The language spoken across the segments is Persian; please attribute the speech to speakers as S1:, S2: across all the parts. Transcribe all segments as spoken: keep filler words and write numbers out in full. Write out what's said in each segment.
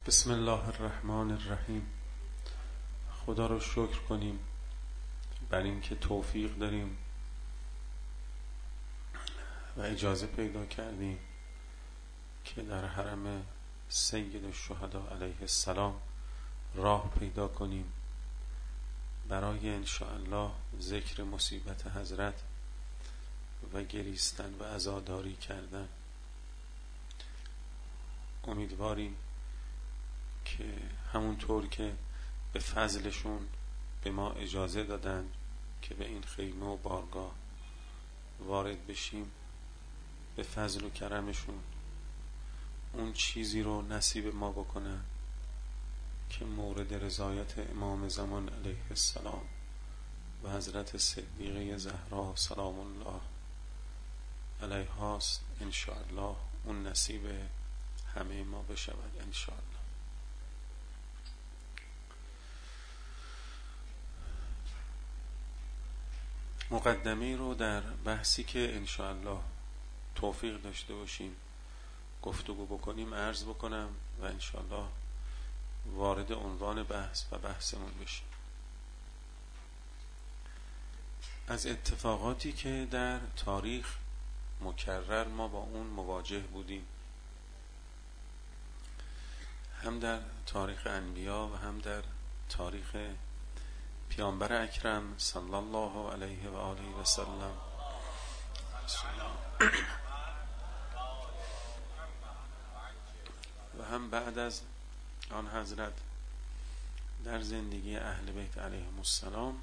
S1: بسم الله الرحمن الرحیم. خدا رو شکر کنیم بر این که توفیق داریم و اجازه پیدا کردیم که در حرم سید الشهدا علیه السلام راه پیدا کنیم برای انشاءالله ذکر مصیبت حضرت و گریستن و عزاداری کردن. امیدواریم که همونطور که به فضلشون به ما اجازه دادن که به این خیمه و بارگاه وارد بشیم، به فضل و کرمشون اون چیزی رو نصیب ما بکنن که مورد رضایت امام زمان علیه السلام و حضرت صدیقه زهرا سلام الله علیهاست. انشاءالله اون نصیب همه ما بشود انشاءالله. مقدمه رو در بحثی که انشاءالله توفیق داشته باشیم گفتگو بکنیم عرض بکنم و انشاءالله وارد عنوان بحث و بحثمون بشیم. از اتفاقاتی که در تاریخ مکرر ما با اون مواجه بودیم، هم در تاریخ انبیا و هم در تاریخ پیامبر اکرم صلی الله علیه و آله و سلم، و هم بعد از آن حضرت در زندگی اهل بیت علیهم السلام،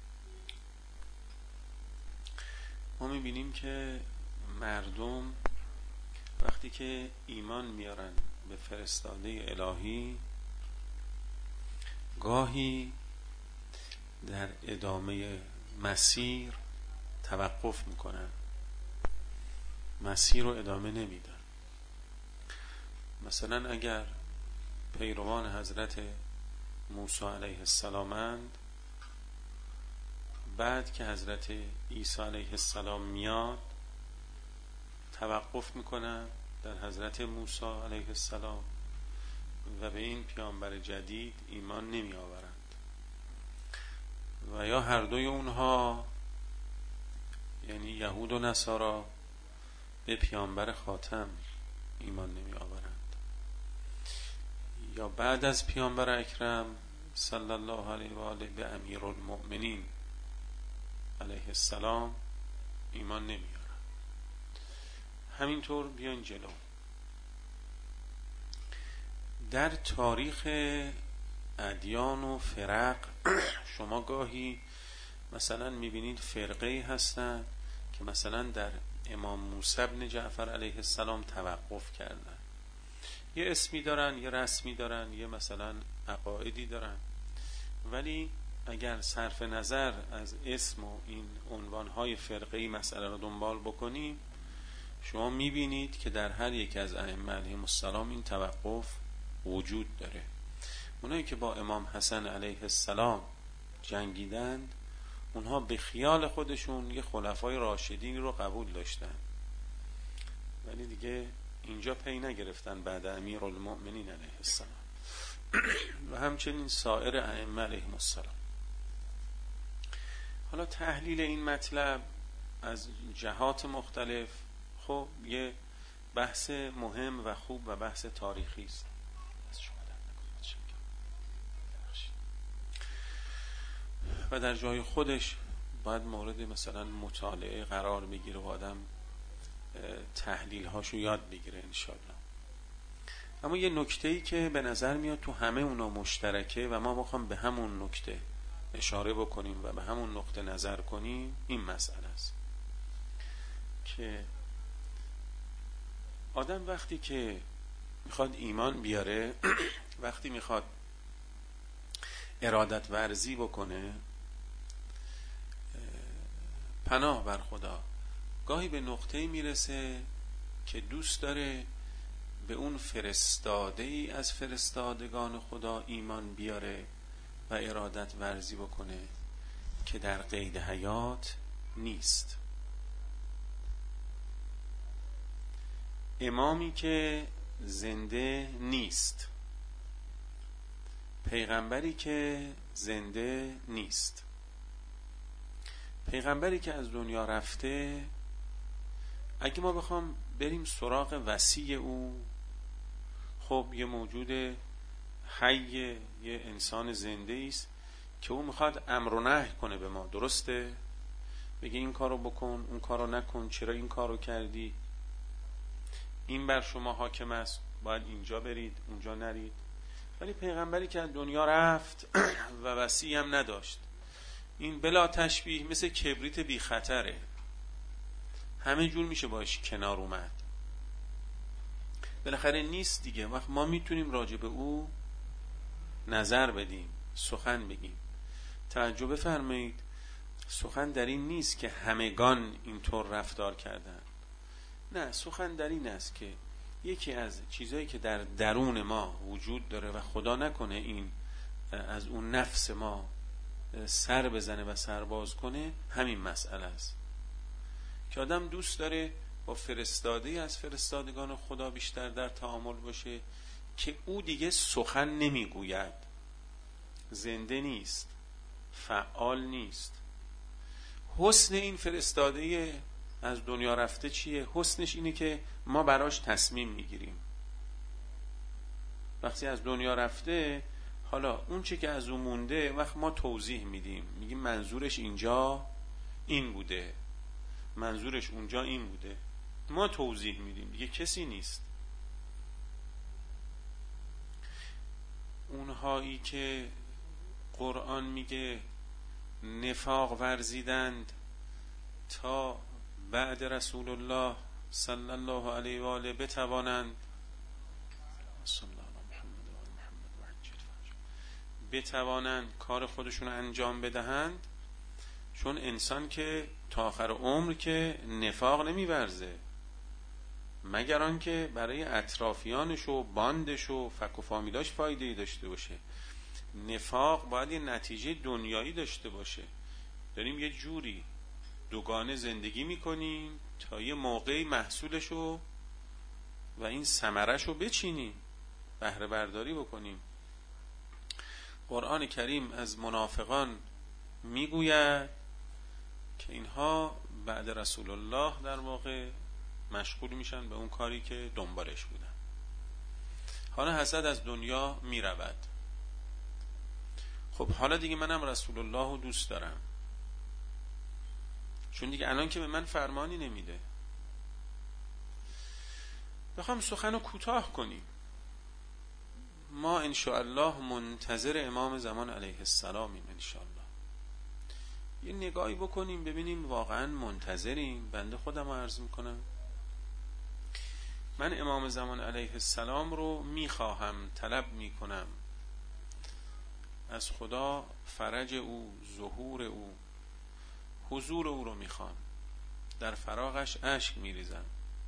S1: ما میبینیم که مردم وقتی که ایمان میارن به فرستاده الهی، گاهی در ادامه مسیر توقف میکنن، مسیر رو ادامه نمیدن. مثلا اگر پیروان حضرت موسی علیه السلامند، بعد که حضرت عیسی علیه السلام میاد توقف میکنن در حضرت موسی علیه السلام و به این پیامبر جدید ایمان نمی آورند، و یا هر دوی اونها یعنی یهود و نصارا به پیامبر خاتم ایمان نمی آورند، یا بعد از پیامبر اکرم صلی الله علیه و آله به امیر المؤمنین علیه السلام ایمان نمی آورند. همینطور بیان جلو. در تاریخ ادیان و فرق شما گاهی مثلا میبینید فرقه هستن که مثلا در امام موسی بن جعفر علیه السلام توقف کردن، یه اسمی دارن، یه رسمی دارن، یه مثلا عقایدی دارن، ولی اگر صرف نظر از اسم و این عنوانهای فرقه‌ای مسئله رو دنبال بکنیم، شما میبینید که در هر یک از ائمه علیهم السلام این توقف وجود داره. اونایی که با امام حسن علیه السلام جنگیدند، اونها به خیال خودشون یه خلفای راشدین رو قبول داشتن، ولی دیگه اینجا پی نگرفتن بعد امیر المؤمنین علیه السلام و همچنین سایر ائمه علیهم السلام. حالا تحلیل این مطلب از جهات مختلف خب یه بحث مهم و خوب و بحث تاریخی است و در جای خودش باید مورد مثلا مطالعه قرار بگیره و آدم تحلیل هاشو یاد بگیره انشاءالله. اما یه نکته‌ای که به نظر میاد تو همه اونا مشترکه و ما بخوام به همون نکته اشاره بکنیم و به همون نقطه نظر کنیم، این مسئله است که آدم وقتی که میخواد ایمان بیاره، وقتی میخواد ارادت ورزی بکنه، پناه بر خدا، گاهی به نقطه‌ای میرسه که دوست داره به اون فرستاده ای از فرستادگان خدا ایمان بیاره و ارادت ورزی بکنه که در قید حیات نیست. امامی که زنده نیست، پیغمبری که زنده نیست، پیغمبری که از دنیا رفته، اگه ما بخوام بریم سراغ وصی او، خب یه موجود حی، یه انسان زنده است که او میخواد امر و نهی کنه به ما، درسته؟ بگه این کارو بکن، اون کارو نکن، چرا این کارو کردی، این بر شما حاکم است، باید اینجا برید اونجا نرید. ولی پیغمبری که از دنیا رفت و وصی هم نداشت، این بلا تشبیه مثل کبریت بی خطره، همه جور میشه باش کنار اومد، بالاخره نیست دیگه. وقت ما میتونیم راجع به او نظر بدیم، سخن بگیم. توجه بفرمایید، سخن در این نیست که همگان اینطور رفتار کردن، نه، سخن در این است که یکی از چیزایی که در درون ما وجود داره و خدا نکنه این از اون نفس ما سر بزنه و سرباز کنه، همین مسئله است که آدم دوست داره با فرستاده از فرستادگان خدا بیشتر در تعامل باشه که او دیگه سخن نمیگوید، زنده نیست، فعال نیست. حسن این فرستاده از دنیا رفته چیه؟ حسنش اینه که ما براش تصمیم میگیریم. وقتی از دنیا رفته، حالا اون چی که از اون مونده وقت ما توضیح میدیم، میگیم منظورش اینجا این بوده، منظورش اونجا این بوده، ما توضیح میدیم، دیگه کسی نیست. اونهایی که قرآن میگه نفاق ورزیدند تا بعد رسول الله صلی الله علیه و آله بتوانند بتوانند کار خودشون انجام بدهند، چون انسان که تا آخر عمر که نفاق نمیورزه مگر آنکه برای اطرافیانش و باندش و فک و فامیلاش فایده‌ای داشته باشه. نفاق باید یه نتیجه دنیایی داشته باشه. داریم یه جوری دوگانه زندگی میکنیم تا یه موقعی محصولشو و این ثمره‌شو بچینیم، بهره برداری بکنیم. قرآن کریم از منافقان میگوید که اینها بعد رسول الله در واقع مشغول میشن به اون کاری که دنبالش بودن. حالا حسد از دنیا میرود. خب حالا دیگه منم رسول الله رو دوست دارم، چون دیگه الان که به من فرمانی نمیده. بخوام سخن رو کوتاه کنیم، ما انشاءالله منتظر امام زمان علیه السلامیم. انشاءالله یه نگاهی بکنیم ببینیم واقعا منتظریم. بنده خودم عرض میکنم، من امام زمان علیه السلام رو میخواهم، طلب میکنم از خدا، فرج او، ظهور او، حضور او رو میخوام، در فراغش اشک میریزم.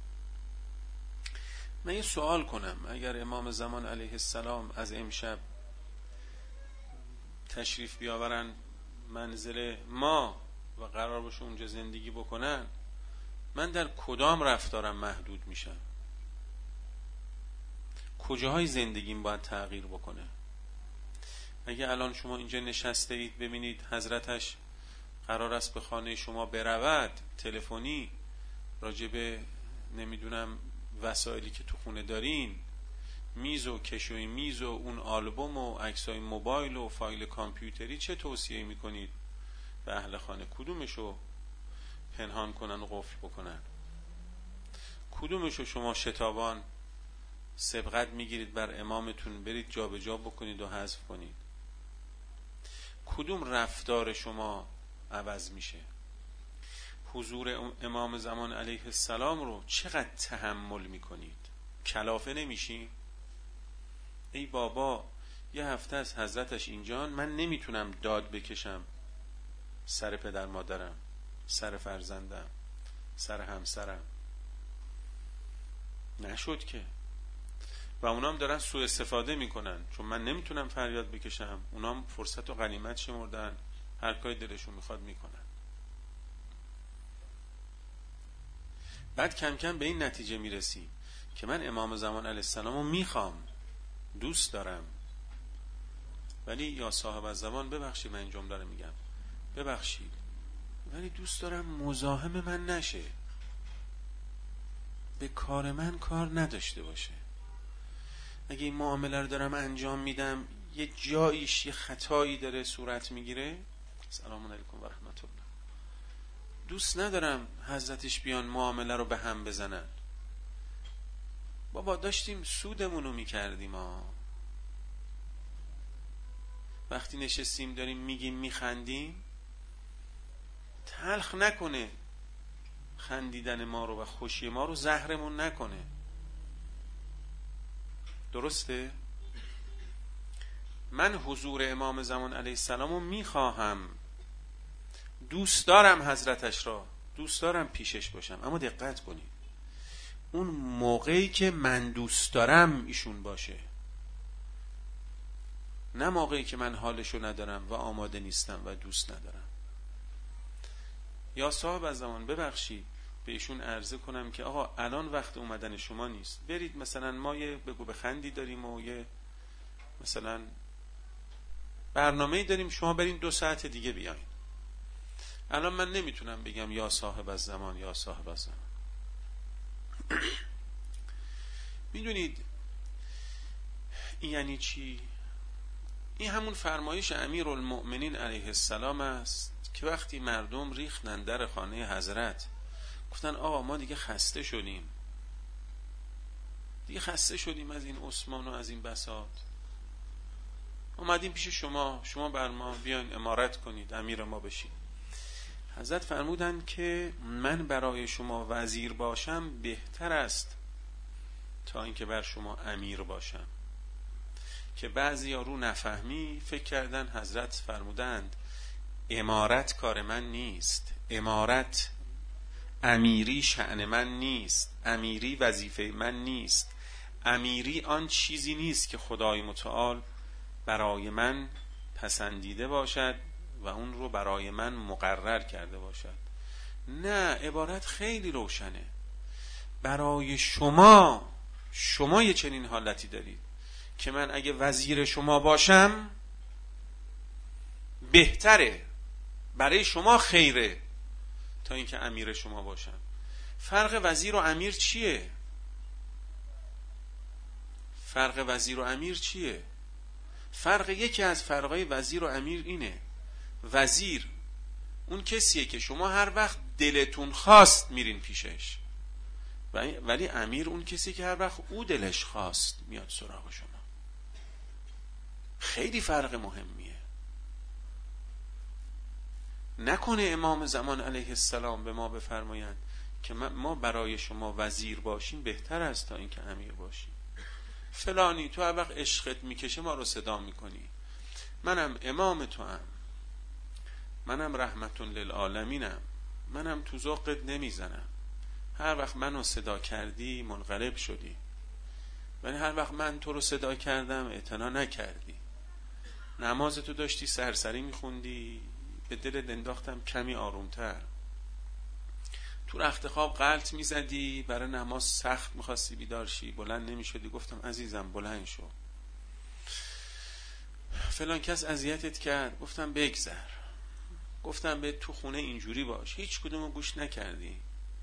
S1: من یه سوال کنم، اگر امام زمان علیه السلام از امشب تشریف بیاورن منزل ما و قرار باشه اونجا زندگی بکنن، من در کدام رفتارم محدود میشم؟ کجاهای زندگیم باید تغییر بکنه؟ اگه الان شما اینجا نشسته اید ببینید حضرتش قرار است به خانه شما برود، تلفنی راجب نمیدونم وسایلی که تو خونه دارین، میز و کشوی میز و اون آلبوم و عکسای موبایل و فایل کامپیوتری، چه توصیه میکنید به اهل خانه؟ کدومشو پنهان کنن و قفل بکنن؟ کدومشو شما شتابان سبقت میگیرید بر امامتون برید جا به جا بکنید و حذف کنید؟ کدوم رفتار شما عوض میشه؟ حضور امام زمان علیه السلام رو چقدر تحمل میکنید؟ کلافه نمیشین؟ ای بابا یه هفته از حضرتش اینجان، من نمیتونم داد بکشم سر پدر مادرم، سر فرزندم، سر همسرم. نشد که. و اونام دارن سوء استفاده میکنن، چون من نمیتونم فریاد بکشم، اونام فرصت و غنیمت شمردن، هر کاری دلشون میخواد میکنن. بعد کم کم به این نتیجه میرسیم که من امام زمان علیه السلام رو میخوام، دوست دارم، ولی یا صاحب الزمان ببخشید من این جمله رو میگم، ببخشید ولی دوست دارم مزاحم من نشه، به کار من کار نداشته باشه. اگه این معامله رو دارم انجام میدم یه جاییش یه خطایی داره صورت میگیره، سلام علیکم و رحمت الله، دوست ندارم حضرتش بیان معامله رو به هم بزنن. بابا داشتیم سودمونو میکردیم ها، وقتی نشستیم داریم میگیم میخندیم، تلخ نکنه خندیدن ما رو و خوشی ما رو، زهرمون نکنه. درسته؟ من حضور امام زمان علیه السلام رو میخواهم، دوست دارم حضرتش را، دوست دارم پیشش باشم، اما دقت کنید اون موقعی که من دوست دارم ایشون باشه، نه موقعی که من حالشو ندارم و آماده نیستم و دوست ندارم. یا صاحب الزمان ببخشید به ایشون عرضه کنم که آقا الان وقت اومدن شما نیست، برید مثلا ما یه بگو بخندی داریم و یه مثلا برنامه‌ای داریم، شما برین دو ساعت دیگه بیاین. الان من نمیتونم بگم یا صاحب الزمان یا صاحب الزمان. میدونید این یعنی چی؟ این همون فرمایش امیرالمؤمنین علیه السلام است که وقتی مردم ریختن در خانه حضرت گفتن آقا ما دیگه خسته شدیم، دیگه خسته شدیم از این عثمان و از این بساط، اومدیم پیش شما، شما بر ما بیاین امارت کنید، امیر ما بشید. حضرت فرمودند که من برای شما وزیر باشم بهتر است تا اینکه بر شما امیر باشم. که بعضی ها رو نفهمی فکر کردن حضرت فرمودند امارت کار من نیست، امارت امیری شأن من نیست، امیری وظیفه من نیست، امیری آن چیزی نیست که خدای متعال برای من پسندیده باشد و اون رو برای من مقرر کرده باشد. نه، عبارت خیلی روشنه. برای شما، شما یه چنین حالتی دارید که من اگه وزیر شما باشم بهتره، برای شما خیره تا اینکه امیر شما باشم. فرق وزیر و امیر چیه؟ فرق وزیر و امیر چیه؟ فرق یکی از فرقای وزیر و امیر اینه، وزیر اون کسیه که شما هر وقت دلتون خواست میرین پیشش، ولی امیر اون کسیه که هر وقت او دلش خواست میاد سراغ شما. خیلی فرق مهمیه. نکنه امام زمان علیه السلام به ما بفرمایند که ما برای شما وزیر باشیم بهتر است تا اینکه امیر باشیم. فلانی تو هر وقت عشقت میکشه ما رو صدا میکنی، منم امام تو هم، منم رحمتون للعالمینم، منم تو ذوقت نمیزنم، هر وقت منو صدا کردی منقلب شدی، ولی هر وقت من تو رو صدا کردم اعتنا نکردی. نماز تو داشتی سرسری میخوندی، به دلت انداختم کمی آرومتر. تو رخت خواب غلط میزدی، برای نماز سخت میخواستی بیدار شی، بلند نمیشدی، گفتم عزیزم بلند شو. فلان کس اذیتت کرد، گفتم بگذر، گفتم به تو خونه اینجوری باش، هیچ کدومو گوش نکردی.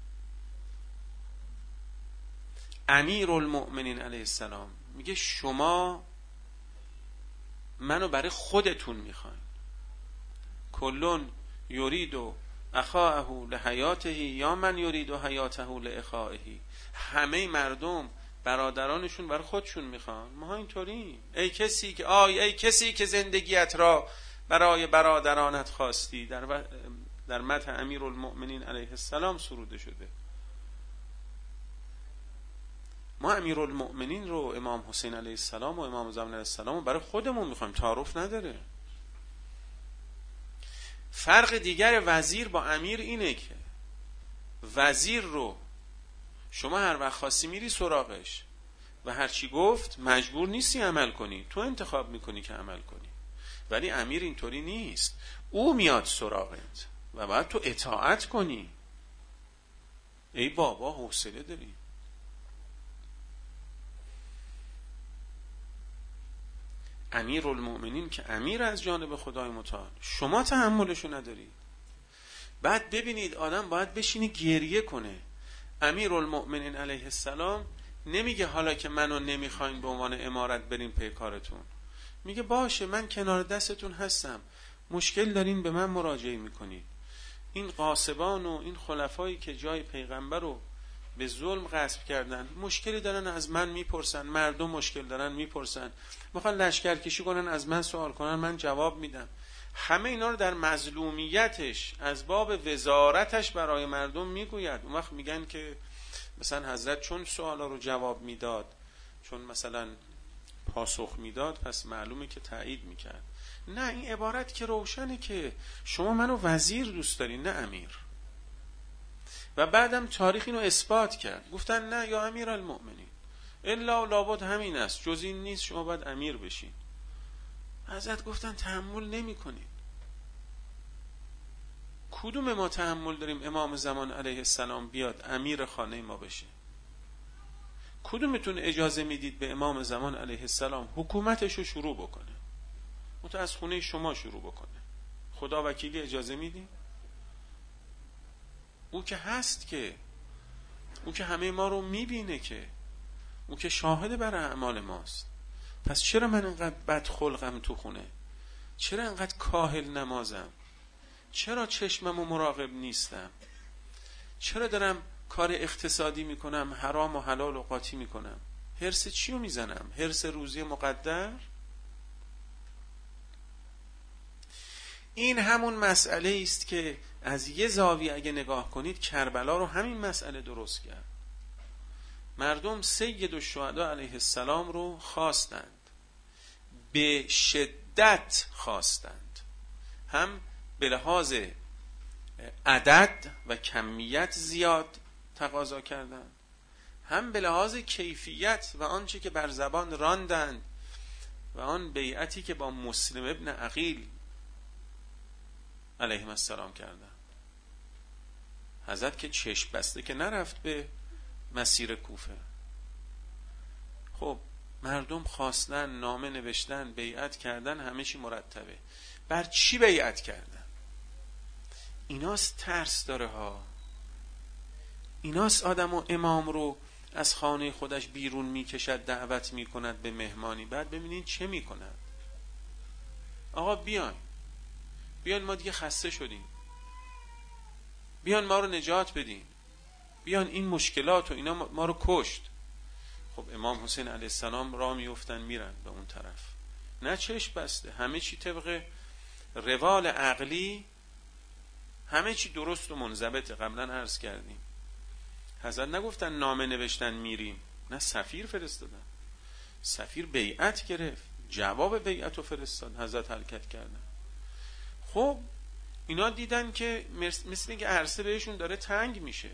S1: امیرالمؤمنین علیه السلام میگه شما منو برای خودتون میخواین. کلون یریدو اخاهو لحیاته یا من یریدو حیاته لاخائه. همه مردم برادرانشون برای خودشون میخوان، ما اینطوری. ای کسی که آی ای کسی که زندگیت را برای برادرانت خواستی، در و... در مدح امیرالمؤمنین علیه السلام سروده شده. ما امیرالمؤمنین رو، امام حسین علیه السلام و امام زمان علیه السلام رو برای خودمون میخوایم، تعارف نداره. فرق دیگر وزیر با امیر اینه که وزیر رو شما هر وقت خواستی میری سراغش و هر چی گفت مجبور نیستی عمل کنی، تو انتخاب میکنی که عمل کنی. ولی امیر اینطوری نیست، او میاد سراغت و باید تو اطاعت کنی. ای بابا حوصله داری؟ امیرالمؤمنین که امیر از جانب خدای متعال، شما تحملشو ندارید. بعد ببینید آدم باید بشینه گریه کنه. امیرالمؤمنین علیه السلام نمیگه حالا که منو نمیخواین به عنوان امارت برین پی کارتون، میگه باشه من کنار دستتون هستم، مشکل دارین به من مراجعه میکنید. این غاصبان و این خلفایی که جای پیغمبر رو به ظلم غصب کردن مشکلی دارن از من میپرسن، مردم مشکل دارن میپرسن، میخوان لشکرکشی کنن از من سوال کنن، من جواب میدم. همه اینا رو در مظلومیتش از باب وزارتش برای مردم میگوید. اون وقت میگن که مثلا حضرت چون سوالا رو جواب میداد، چون مثلا پاسخ میداد، پس معلومه که تایید میکرد. نه، این عبارت که روشنه که شما منو وزیر دوست دارین نه امیر. و بعدم تاریخ اینو اثبات کرد، گفتن نه یا امیر المؤمنین الا لابد همین است، جز این نیست، شما باید امیر بشین. حضرت گفتن تحمل نمی کنین. کدوم ما تحمل داریم امام زمان علیه السلام بیاد امیر خانه ما بشه؟ کدومتون اجازه میدید به امام زمان علیه السلام حکومتشو شروع بکنه؟ متو از خونه شما شروع بکنه. خدا وکیلی اجازه میدی؟ او که هست، که او که همه ما رو میبینه، که او که شاهد بر اعمال ماست. پس چرا من انقدر بد خلقم تو خونه؟ چرا انقدر کاهل نمازم؟ چرا چشمم و مراقب نیستم؟ چرا دارم کار اقتصادی میکنم، حرام و حلال و قاطی میکنم؟ هرس چی رو میزنم؟ هرس روزی مقدر؟ این همون مسئله است که از یه زاویه اگه نگاه کنید کربلا رو همین مسئله درست کرد. مردم سید الشهدا علیه السلام رو خواستند، به شدت خواستند، هم به لحاظ عدد و کمیت زیاد تقاضا کردند، هم به لحاظ کیفیت و آنچه که بر زبان راندند و آن بیعتی که با مسلم ابن عقیل علیه السلام کردند. حضرت که چشم بسته که نرفت به مسیر کوفه. خب مردم خواستن، نامه نوشتن، بیعت کردن، همه چی مرتبه. بر چی بیعت کردن؟ ایناست ترس داره ها. ایناست آدم و امام رو از خانه خودش بیرون میکشد، دعوت میکند به مهمانی. بعد ببینید چه میکند. آقا بیان بیان ما دیگه خسته شدیم، بیان ما رو نجات بدین، بیان این مشکلات و اینا ما رو کشت. خب امام حسین علیه السلام راه میافتن میرن به اون طرف، نه چشم بسته، همه چی طبق روال عقلی، همه چی درست و منضبط. قبلا عرض کردیم حضرت نگفتن نامه نوشتن میریم، نه، سفیر فرستادن، سفیر بیعت گرفت، جواب بیعت رو فرستاد، حضرت حرکت کردن. خب اینا دیدن که مثل اینکه عرصه بهشون داره تنگ میشه،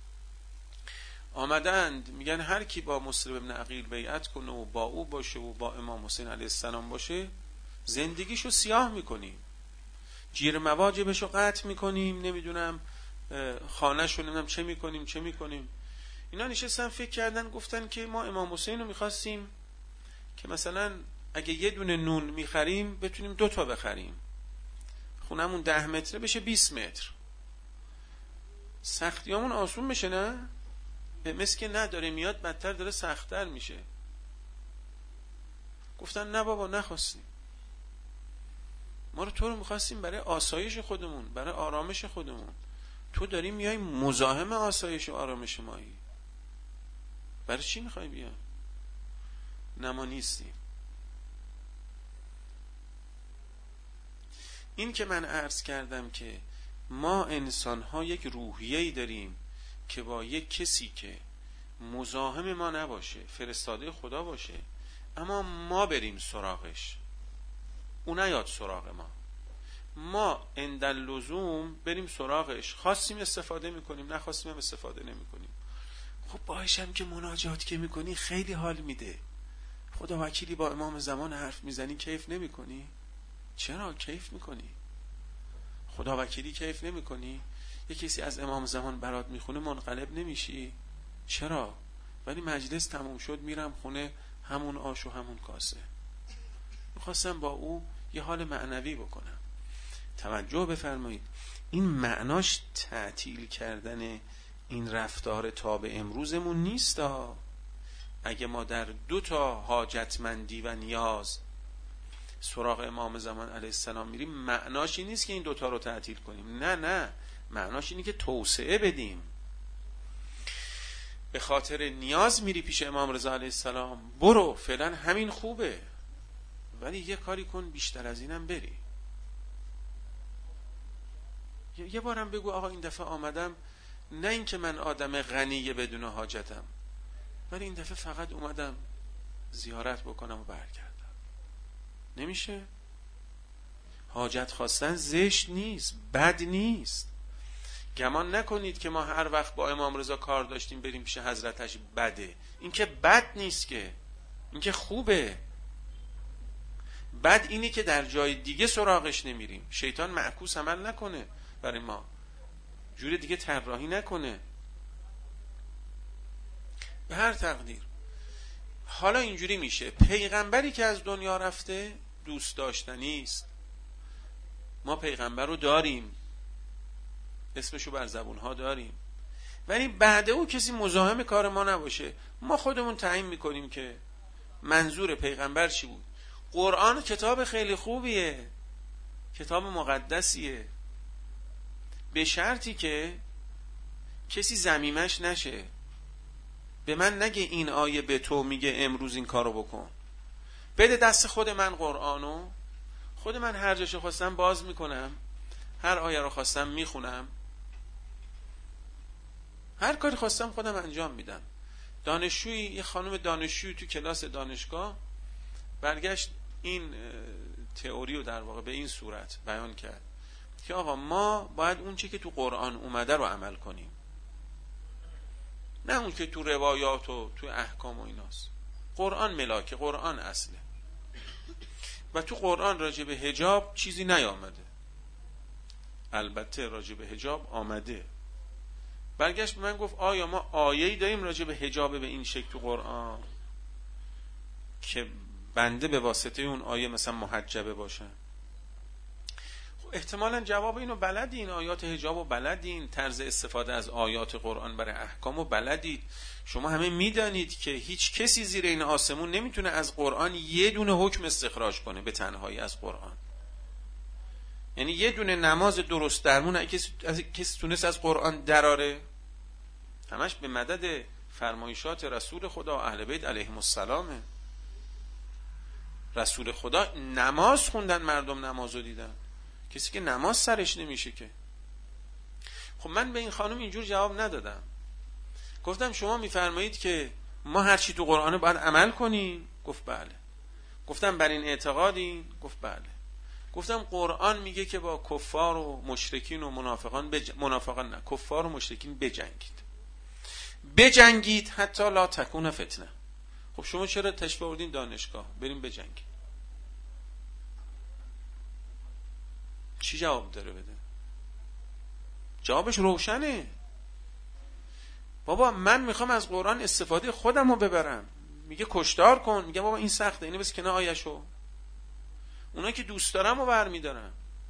S1: آمدند میگن هر کی با مسلم ابن عقیل بیعت کنه و با او باشه و با امام حسین علیه السلام باشه، زندگیشو سیاه میکنیم، جیر مواجبشو قطع میکنیم، نمیدونم خانهشو نمیدونم چه میکنیم چه میکنیم. اینا نشستن فکر کردن، گفتن که ما امام حسین رو میخواستیم که مثلا اگه یه دونه نون میخریم بتونیم دو تا بخریم، خونمون ده متره بشه بیست متر، سختیامون آسون بشه. نه، مثل که نداره میاد بدتر داره سختتر میشه. گفتن نه بابا، نخواستیم، ما رو تو رو میخواستیم برای آسایش خودمون، برای آرامش خودمون، تو داری میای مزاحم آسایش و آرامش مایی، برای چی میخوای بیا؟ نه ما نیستیم. این که من عرض کردم که ما انسان ها یک روحیه‌ای داریم که با یک کسی که مزاحم ما نباشه، فرستاده خدا باشه، اما ما بریم سراغش، او نیاد سراغ ما، ما انداللزوم بریم سراغش، خواستیم استفاده میکنیم، نخواستیم هم استفاده نمیکنیم. خب باهاش هم که مناجات که میکنی خیلی حال میده، خدا وکیلی با امام زمان حرف میزنی کیف نمیکنی؟ چرا کیف میکنی؟ خدا وکیلی کیف نمیکنی؟ یه کسی از امام زمان برات میخونه منقلب نمیشی؟ چرا؟ ولی مجلس تموم شد میرم خونه، همون آش و همون کاسه. میخواستم با او یه حال معنوی بکنم. توجه بفرمایید، این معناش تعطیل کردن این رفتار تا به امروزمون نیست. اگه ما در دو تا حاجتمندی و نیاز سراغ امام زمان علیه السلام میریم، معناش این نیست که این دوتا رو تعطیل کنیم. نه نه، معناش اینه که توسعه بدیم. به خاطر نیاز میری پیش امام رضا علیه السلام، برو فعلا همین خوبه، ولی یه کاری کن بیشتر از اینم بری. یه بارم بگو آقا این دفعه آمدم، نه این که من آدم غنی بدون حاجتم، ولی این دفعه فقط اومدم زیارت بکنم و برگردم. نمیشه؟ حاجت خواستن زشت نیست، بد نیست. گمان نکنید که ما هر وقت با امام رضا کار داشتیم بریم پیش حضرتش بده. این که بد نیست، که این که خوبه. بد اینی که در جای دیگه سراغش نمیریم، شیطان معکوس عمل نکنه برای ما، جور دیگه طراحی نکنه. به هر تقدیر حالا اینجوری میشه، پیغمبری که از دنیا رفته دوست داشتنی است. ما پیغمبر رو داریم، اسمشو بر زبونها داریم، ولی بعد او کسی مزاحم کار ما نباشه. ما خودمون تعیین میکنیم که منظور پیغمبر چی بود. قرآن کتاب خیلی خوبیه، کتاب مقدسیه، به شرطی که کسی ضمیمش نشه. به من نگه این آیه به تو میگه امروز این کارو بکن. بده دست خود من قرآنو، خود من هر جاشو خواستم باز میکنم، هر آیه رو خواستم میخونم، هر کاری خواستم خودم انجام میدم. دانشجویی، یه خانم دانشجویی تو کلاس دانشگاه برگشت این تئوری رو در واقع به این صورت بیان کرد که آقا ما باید اون چی که تو قرآن اومده رو عمل کنیم، نه اون که تو روایات و تو احکام و ایناست. قرآن ملاکه، قرآن اصله، و تو قرآن راجع به حجاب چیزی نیامده. البته راجع به حجاب آمده. برگشت به من گفت آیا ما آیه‌ای داریم راجع به حجاب به این شکل تو قرآن که بنده به واسطه اون آیه مثلا محجبه باشم؟ احتمالا جواب اینو بلدین، آیات حجاب و بلدین، طرز استفاده از آیات قرآن برای احکام و بلدید. شما همه میدانید که هیچ کسی زیر این آسمون نمیتونه از قرآن یه دونه حکم استخراج کنه به تنهایی از قرآن. یعنی یه دونه نماز درست درمون اگه کسی, کسی تونست از قرآن دراره، همش به مدد فرمایشات رسول خدا و اهل بیت علیهم السلامه. رسول خدا نماز خوندن، مردم نمازو دیدن، کسی که نماز سرش نمیشه که. خب من به این خانم اینجور جواب ندادم. گفتم شما میفرمایید که ما هر چی تو قرآنه باید عمل کنیم؟ گفت بله. گفتم بر این اعتقادین؟ گفت بله. گفتم قرآن میگه که با کفار و مشرکین و منافقان بج... منافقان نه کفار و مشرکین بجنگید، بجنگید حتی لا تکون فتنه. خب شما چرا تشبیه بردین دانشگاه بریم بجنگید؟ چی جواب داره بده؟ جوابش روشنه. بابا من میخوام از قرآن استفاده خودم رو ببرم. میگه کشتار کن، میگه بابا این سخته، اینو بس کنه آیشو. اونا که دوست دارم رو برمیدارم.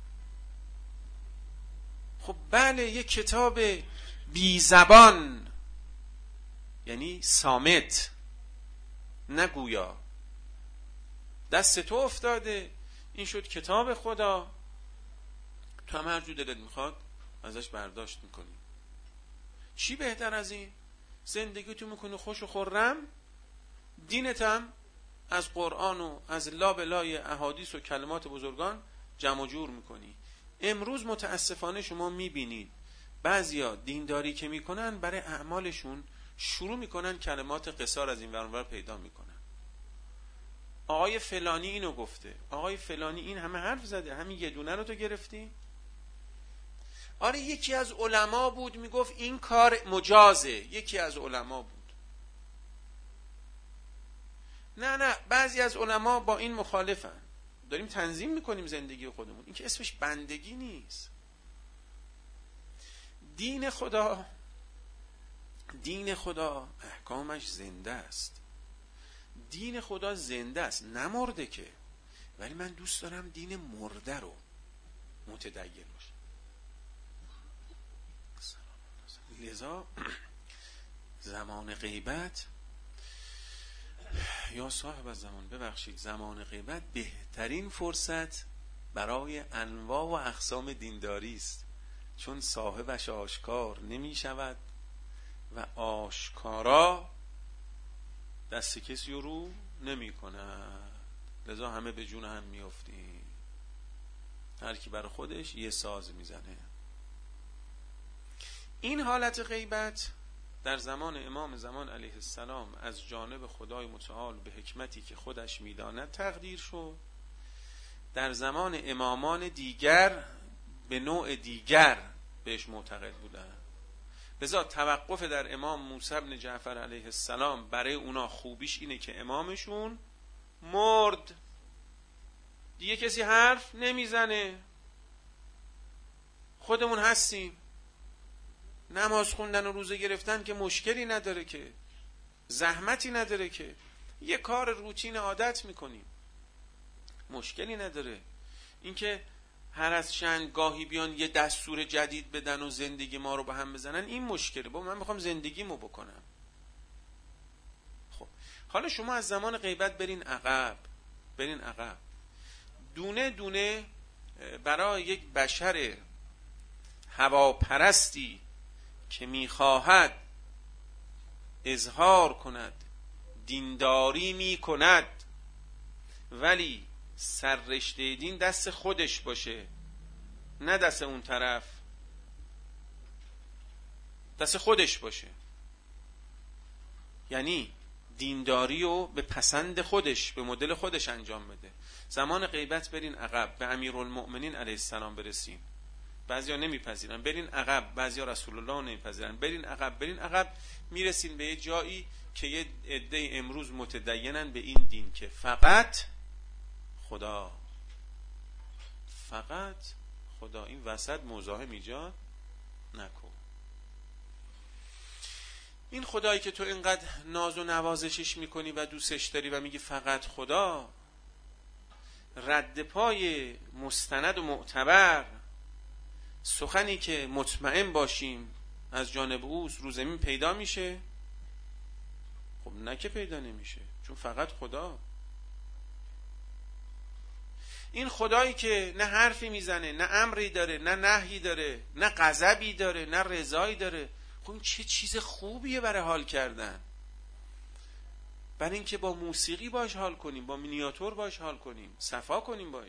S1: خب بله، یه کتاب بی زبان، یعنی صامت، نگویا، دست تو افتاده، این شد کتاب خدا، تو هم هر جو دلت میخواد ازش برداشت میکنی. چی بهتر از این؟ زندگی تو میکنی خوش و خرم، دینت هم از قرآن و از لابلای احادیث و کلمات بزرگان جمع جور میکنی. امروز متاسفانه شما میبینید بعضیا دینداری که میکنن برای اعمالشون شروع میکنن کلمات قصار از این ور اونور پیدا میکنن. آقای فلانی اینو گفته، آقای فلانی این همه حرف زده، همین یه دونه رو تو گرفتی؟ آره یکی از علما بود میگفت این کار مجازه، یکی از علما بود. نه نه، بعضی از علما با این مخالفن. داریم تنظیم میکنیم زندگی خودمون، این که اسمش بندگی نیست. دین خدا، دین خدا احکامش زنده است. دین خدا زنده است، نمرده که. ولی من دوست دارم دین مرده رو متدین باشه. لذا زمان غیبت یا صاحب از زمان ببخشید زمان غیبت بهترین فرصت برای انواع و اقسام دینداری است، چون صاحبش آشکار نمی شود و آشکارا دست کسی رو نمی کند. لذا همه به جون هم می افتیم، هر کی برای خودش یه ساز میزنه. این حالت غیبت در زمان امام زمان علیه السلام از جانب خدای متعال به حکمتی که خودش میداند تقدیر شد. در زمان امامان دیگر به نوع دیگر بهش معتقد بودند. لذا توقف در امام موسی بن جعفر علیه السلام برای اونا خوبیش اینه که امامشون مرد، دیگه کسی حرف نمیزنه، خودمون هستیم. نماز خوندن و روزه گرفتن که مشکلی نداره، که زحمتی نداره، که یه کار روتین عادت میکنیم، مشکلی نداره. اینکه هر از چند گاهی بیان یه دستور جدید بدن و زندگی ما رو به هم بزنن، این مشکله. با من میخوام زندگیمو بکنم. خب حالا شما از زمان غیبت برین عقب، برین عقب دونه دونه برای یک بشر هواپرستی که میخواهد اظهار کند دینداری میکند ولی سررشته دین دست خودش باشه نه دست اون طرف، دست خودش باشه، یعنی دینداری رو به پسند خودش به مدل خودش انجام بده. زمان غیبت برین عقب، به امیرالمؤمنین علیه السلام برسین. بعضیا نمیپذیرن، برین عقب. بعضیا رسول الله نمیپذیرن، برین عقب. برین عقب میرسین به یه جایی که یه عده امروز متدینن به این دین که فقط خدا، فقط خدا. این وسط مزاحم ایجاد نکن. این خدایی که تو اینقدر ناز و نوازشش میکنی و دوستش داری و میگی فقط خدا، رد پای مستند و معتبر، سخنی که مطمئن باشیم از جانب اوست رو زمین پیدا میشه؟ خب نه که پیدا نمیشه، چون فقط خدا. این خدایی که نه حرفی میزنه، نه امری داره، نه نهی داره، نه غضبی داره، نه رضایی داره، خب این چه چیز خوبیه برای حال کردن. برای اینکه با موسیقی باش حال کنیم، با مینیاتور باش حال کنیم، صفا کنیم باش.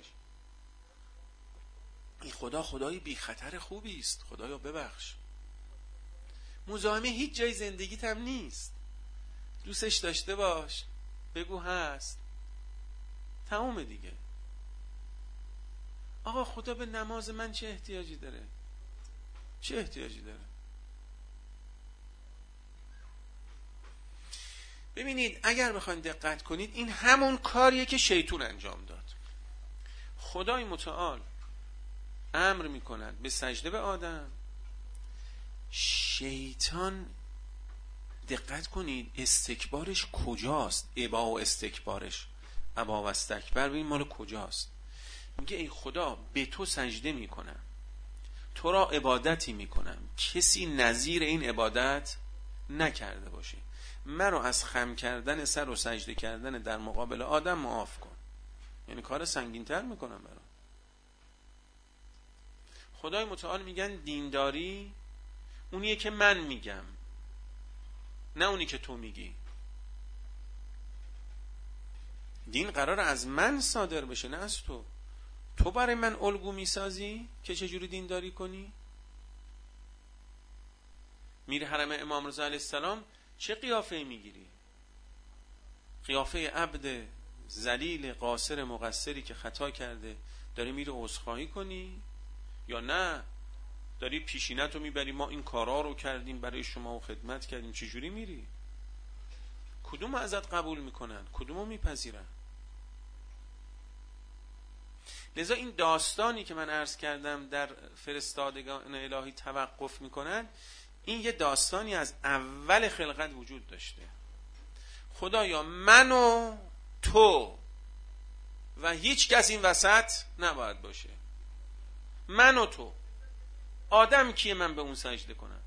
S1: این خدا خدای بی خطر خوبی است. خدایا ببخش، مزاحمه هیچ جای زندگیت هم نیست. دوستش داشته باش، بگو هست، تموم دیگه. آقا خدا به نماز من چه احتیاجی داره؟ چه احتیاجی داره؟ ببینید اگر بخواید دقت کنید، این همون کاریه که شیطان انجام داد. خدای متعال امر میکند به سجده به آدم. شیطان دقت کنید استکبارش کجاست؟ ابا و استکبارش، ابا و استکبر، ببین مال کجاست؟ میگه ای خدا به تو سجده میکنم، تو را عبادتی میکنم، کسی نظیر این عبادت نکرده باشه، من رو از خم کردن سر و سجده کردن در مقابل آدم معاف کن. یعنی کار سنگین‌تر میکنم برام. خدای متعال میگن دینداری اونیه که من میگم، نه اونی که تو میگی. دین قرار از من صادر بشه نه از تو. تو برای من الگو میسازی که چجوری دینداری کنی؟ میره حرم امام رضا علیه السلام، چه قیافه میگیری؟ قیافه عبد ذلیل قاصر مقصری که خطا کرده داری میره عذرخواهی کنی؟ یا نه داری پیشینتو میبری ما این کارا رو کردیم برای شما و خدمت کردیم؟ چجوری میری؟ کدوم ازت قبول میکنن؟ کدومو میپذیرن؟ لذا این داستانی که من عرض کردم در فرستادگان الهی توقف میکنن، این یه داستانی از اول خلقت وجود داشته. خدایا من و تو و هیچ کس این وسط نباید باشه. من و تو، آدم کیه من به اون سجده کنم؟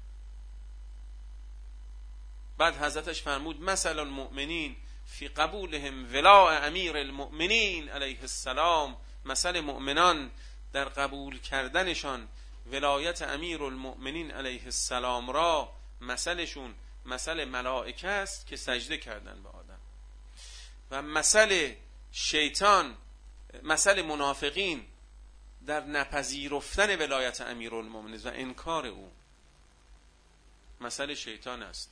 S1: بعد حضرتش فرمود مثل المؤمنین فی قبولهم ولاء امیر المؤمنین علیه السلام، مثل مؤمنان در قبول کردنشان ولایت امیر المؤمنین علیه السلام را، مثلشون مثل ملائکه است که سجده کردن به آدم، و مثل شیطان، مثل منافقین در نپذیرفتن ولایت امیر المؤمنین و انکار او، مثل شیطان است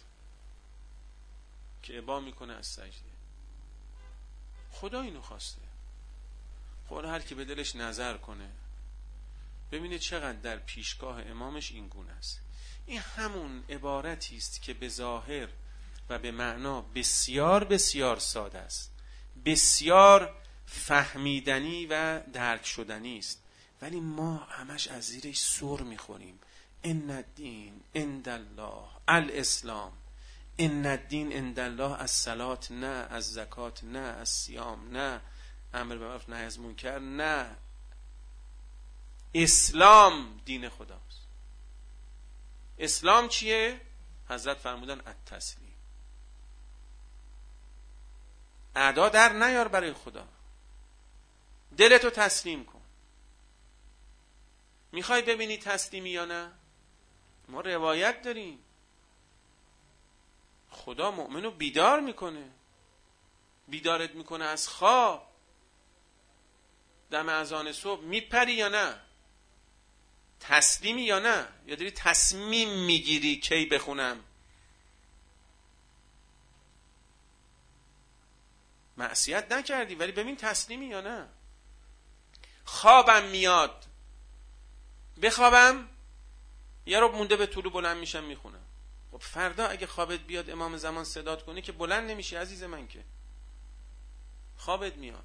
S1: که ابا میکنه از سجده. خدا اینو خواسته. خدا هر کی به دلش نظر کنه ببینه چقدر در پیشگاه امامش این گونه است. این همون عبارتی است که به ظاهر و به معنا بسیار بسیار ساده است، بسیار فهمیدنی و درک شدنی است، ولی ما همش از زیرش سر میخوریم. ان الدین عند الله الاسلام، ان الدین عند الله الصلات، نه از زکات، نه از صیام، نه امر به معروف نهی از منکر، نه، اسلام دین خداست. اسلام چیه؟ حضرت فرمودن التسلیم. ادا در نیار برای خدا، دلتو تسلیم کن. میخوای ببینی تسلیمی یا نه؟ ما روایت داریم خدا مؤمنو بیدار میکنه، بیدارت میکنه از خواب، دم اذان صبح میپری یا نه؟ تسلیمی یا نه؟ یا داری تصمیم میگیری کی بخونم؟ معصیت نکردی ولی ببین تسلیمی یا نه؟ خوابم میاد بخوابم، یه رو مونده به طلوع بلند میشم میخونم. خب فردا اگه خوابت بیاد امام زمان صدات کنه که بلند نمیشی عزیز من، که خوابت میاد.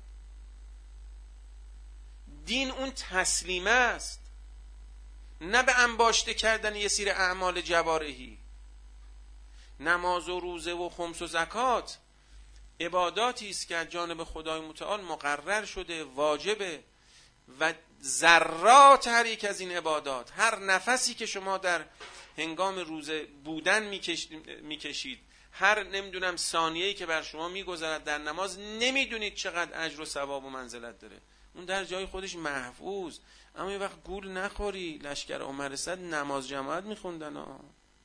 S1: دین اون تسلیمه است، نه به انباشته کردن یه سری اعمال جوارحی. نماز و روزه و خمس و زکات عباداتی است که از جانب خدای متعال مقرر شده، واجبه، و ذرات هر یک از این عبادات، هر نفسی که شما در هنگام روزه بودن میکشید، هر نمیدونم ثانیه‌ای که بر شما میگذرد در نماز، نمیدونید چقدر اجر و ثواب و منزلت داره. اون در جای خودش محفوظ. اما یه وقت گول نخوری، لشکر عمر صد نماز جماعت میخوندن ها.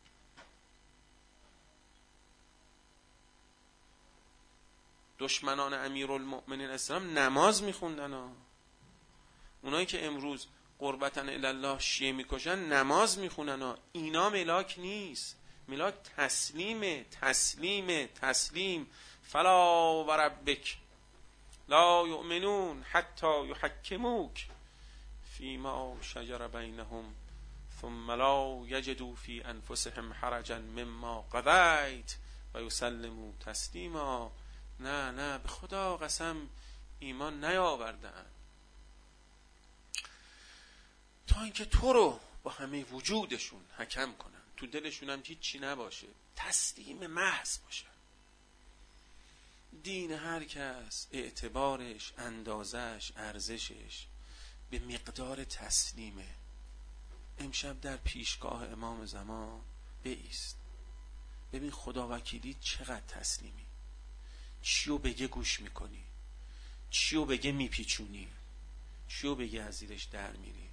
S1: دشمنان امیرالمؤمنین اسلام نماز میخوندن ها. اونایی که امروز قربتن الله شیعه میکشن نماز میخونن ها. اینا ملاک نیست. ملاک تسلیمه، تسلیمه، تسلیم. فلا و ربک لا یؤمنون حتی یحکموک فیما شجر بینهم ثم لا یجدوا فی انفسهم حرجا مما قضیت و یسلموا تسلیما. نه نه، به خدا قسم ایمان نیاوردن تا اینکه تو رو با همه وجودشون حکم کنن، تو دلشون هم هیچی نباشه، تسلیم محض باشه. دین هر کس اعتبارش، اندازش، ارزشش به مقدار تسلیمه. امشب در پیشگاه امام زمان بایست، ببین خدا وکیلی چقدر تسلیمی. چیو بگه گوش میکنی، چیو بگه میپیچونی، چیو بگه از زیرش در میری.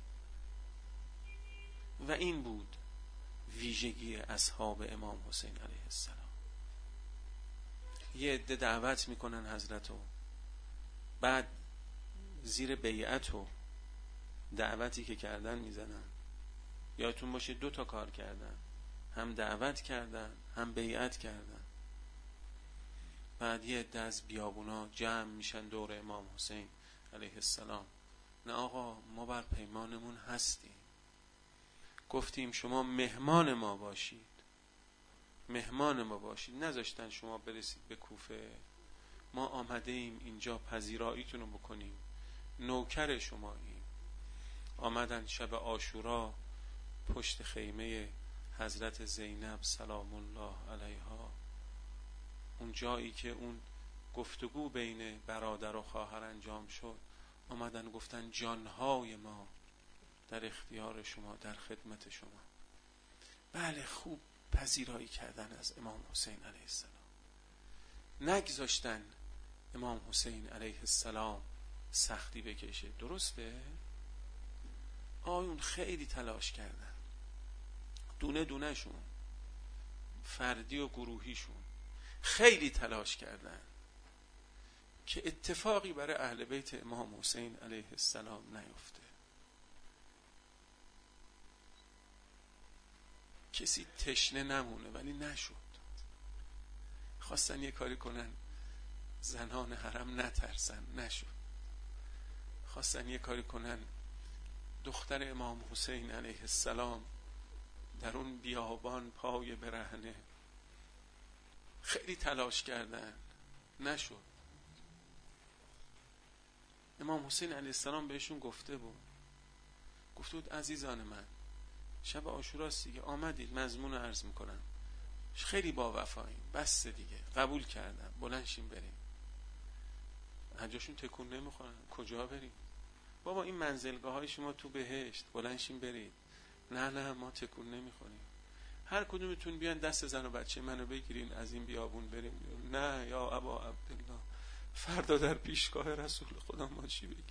S1: و این بود ویژگی اصحاب امام حسین علیه السلام. یه عده دعوت میکنن حضرتو، بعد زیر بیعت و دعوتی که کردن میزنن. یادتون باشه دو تا کار کردن، هم دعوت کردن هم بیعت کردن. بعد یه عده از بیابونا جمع میشن دور امام حسین علیه السلام. نه آقا، ما بر پیمانمون هستیم، گفتیم شما مهمان ما باشید، مهمان ما باشید. نذاشتن شما برسید به کوفه، ما آمده ایم اینجا پذیراییتون رو بکنیم، نوکر شماییم. آمدن شب عاشورا پشت خیمه حضرت زینب سلام الله علیها، اون جایی که اون گفتگو بین برادر و خواهر انجام شد، آمدن گفتن جانهای ما در اختیار شما، در خدمت شما. بله، خوب پذیرایی کردن از امام حسین علیه السلام، نگذاشتن امام حسین علیه السلام سختی بکشه. درسته؟ آیون خیلی تلاش کردن، دونه دونه شون، فردی و گروهیشون خیلی تلاش کردن که اتفاقی برای اهل بیت امام حسین علیه السلام نیفته. کسی تشنه نمونه، ولی نشد. خواستن یه کاری کنن زنان حرم نترسن، نشد. خواستن یه کاری کنن دختر امام حسین علیه السلام در اون بیابان پای برهنه، خیلی تلاش کردن، نشد. امام حسین علیه السلام بهشون گفته بود گفته بود عزیزان من، شب عاشوراست دیگه، آمدید مضمون عرض میکنم، خیلی با وفاییم، بس دیگه، قبول کردم، بلند شیم بریم. هرجاشون تکون نمیخورن. کجا بریم؟ بابا این منزلگاه های شما تو بهشت، بلند شیم برید. نه نه ما تکون نمیخوریم. هر کدومتون بیان دست زن و بچه منو بگیرین از این بیابون بریم. نه یا ابا عبدالله، فردا در پیشگاه رسول خدا ما چی بگیم؟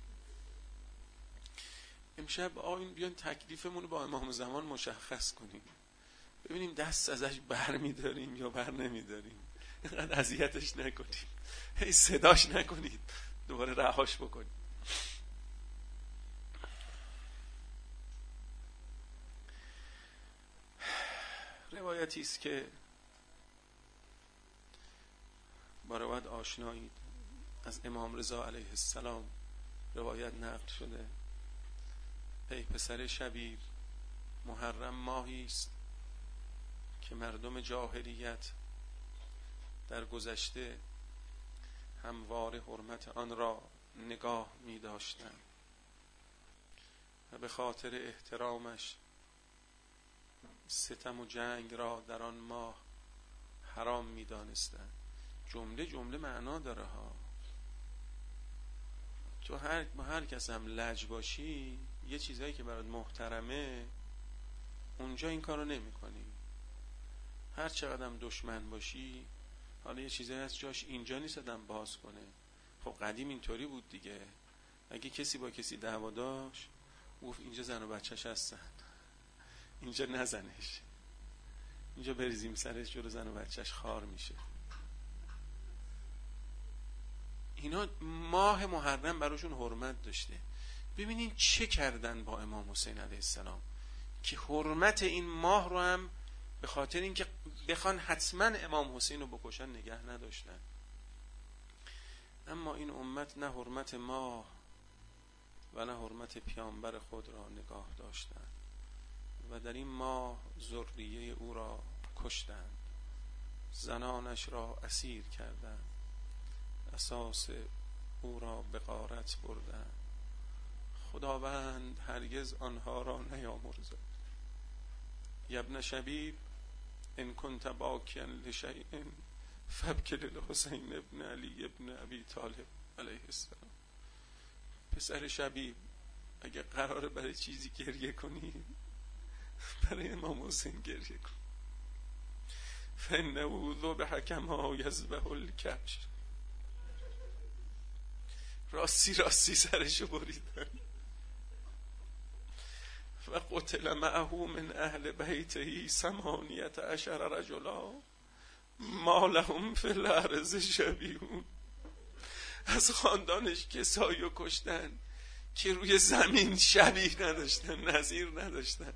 S1: امشب آین بیان تکلیفمون رو با امام زمان مشخص کنیم، ببینیم دست ازش بر میداریم یا بر نمیداریم. اینقدر اذیتش نکنیم، هی صداش نکنید، دوباره رهاش بکنید. روایتی است که با روایت آشنایید، از امام رضا علیه السلام روایت نقل شده: ای پسر شبیر، محرم ماهی است که مردم جاهلیت در گذشته هموار حرمت آن را نگاه می داشتند و به خاطر احترامش ستم و جنگ را در آن ماه حرام می دانستند. جمله جمله معنا داره ها. تو هر هر کس هم لج باشی، یه چیزایی که برات محترمه اونجا این کارو نمی کنی. هر چقدر هم دشمن باشی، حالا یه چیزایی از جاش اینجا نیست آدم باز کنه. خب قدیم اینطوری بود دیگه، اگه کسی با کسی دعوا داشت گفت اینجا زن و بچهش هستن، اینجا نزنش، اینجا بریزیم سرش، جلو زن و بچهش خار میشه. اینا ماه محرم براشون حرمت داشته. ببینین چه کردن با امام حسین علیه السلام که حرمت این ماه رو هم به خاطر اینکه بخوان حتما امام حسین رو بکشن نگه نداشتن. اما این امت نه حرمت ماه و نه حرمت پیامبر خود را نگاه داشتند و در این ماه ذریه او را کشتند، زنانش را اسیر کردند، اساس او را به غارت بردند. خداوند هرگز آنها را نیامرزد. ابن شبیب، ان کنت باکیا لشیء فابکی للحسین ابن علی ابن ابی طالب علیه السلام. پسر شبیب، اگه قراره برای چیزی گریه کنی، برای امام حسین گریه کن. فانه ذبح کما یذبح الکبش. راستی راستی سرشو بریدن. و قتل معه من اهل بیته ثمانیت عشر رجلا ما لهم فی الارض شبیهون. از خاندانش کسایی رو کشتن که روی زمین شبیه نداشتن، نظیر نداشتن.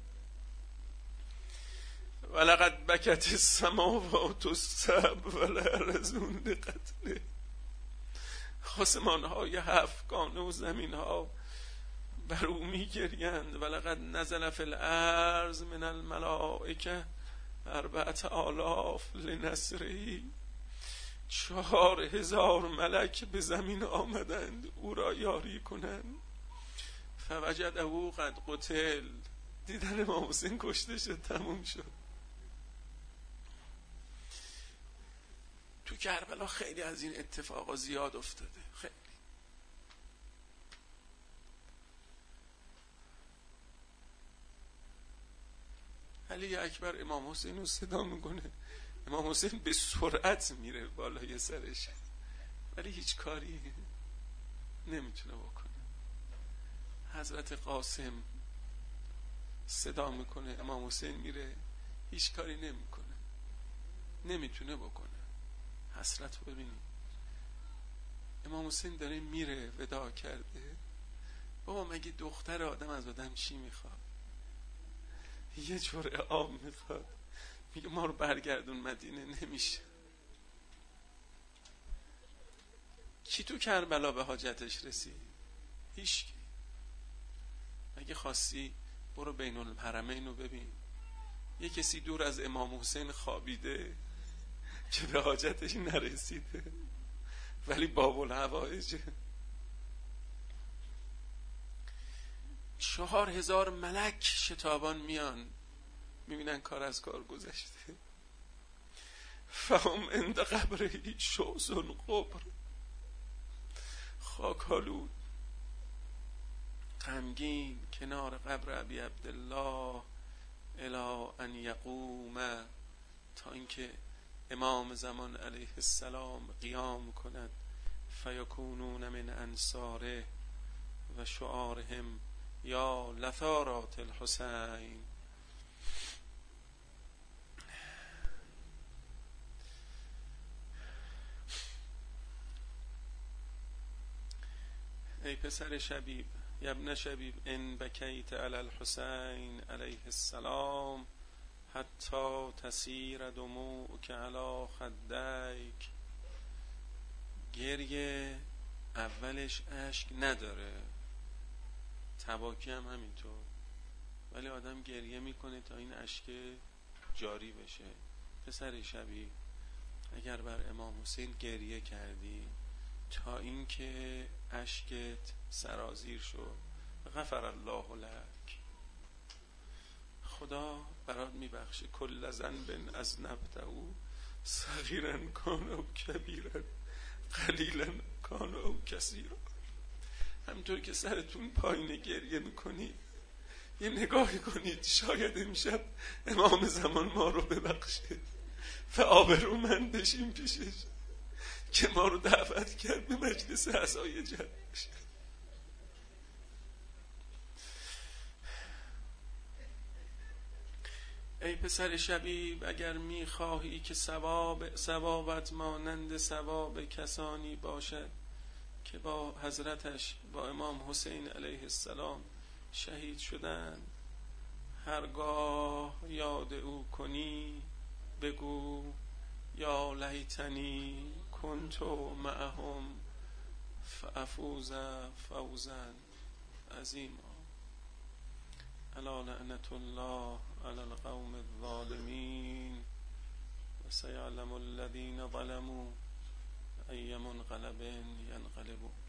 S1: ولقد بکت السماوات السبع والارضون لقتله. آسمان های هفتگانه و زمین ها بر او می گریند. ولقد نزل فی الارض من الملائکه اربعت آلاف لنصری. چهار هزار ملک به زمین آمدند او را یاری کنند. فوجده قد قتل. دیدن امام حسین کشته شد، تموم شد. تو کربلا خیلی از این اتفاقا زیاد افتاده، خیلی. علی اکبر امام حسین رو صدا میکنه، امام حسین به سرعت میره بالای سرش، ولی هیچ کاری نمیتونه بکنه. حضرت قاسم صدا میکنه، امام حسین میره، هیچ کاری نمیکنه، نمیتونه بکنه. حسرت رو ببینید، امام حسین داره میره، وداع کرده. بابا مگه دختر آدم از آدم چی میخواد؟ یه جرعه آب میخواد، میگه ما رو برگردون مدینه، نمیشه. کی تو کربلا به حاجتش رسید؟ هیچکی. اگه خواستی برو بین الحرمین رو ببین، یه کسی دور از امام حسین خوابیده که به حاجتش نرسیده، ولی باب الحوائج. چهار هزار ملک شتابان میان، میبینن کار از کار گذشته. فهم عند قبره شوز قبر، خاکالود غمگین کنار قبر ابی عبدالله الی ان یقوم، تا اینکه امام زمان علیه السلام قیام کند. فیکونون من انصاره و شعارهم یا لثارات الحسین. ای پسر شبیب، یبن شبیب، ان بکیت علی الحسین علیه السلام حتی تسیر دموعک علی خدیک. گریه اولش اشک نداره، تباکی هم همینطور، ولی آدم گریه میکنه تا این اشک جاری بشه. پسر شبیب، اگر بر امام حسین گریه کردی تا اینکه اشکت سرازیر شد، غفر الله لک، خدا برات میبخشه. کل ذنب اذنبته صغیرا کان او کبیرا قلیلا کان او کثیرا. همطور که سرتون پایین گریه میکنید، یه نگاهی کنید، شاید امشب امام زمان ما رو ببخشه و آبرومند بشیم پیشش که ما رو دعوت کرد به مجلس عزای جدش. ای پسر شبیب، اگر میخواهی که ثواب ثوابت مانند ثواب کسانی باشد که با حضرتش، با امام حسین علیه السلام شهید شدن، هرگاه یاد او کنی بگو یا لیتنی کنتو معهم فافوز فوزا عظیما. الا لعنت الله علی القوم الظالمین و سیعلم الذین ظلموا ای منقلب ینقلبون.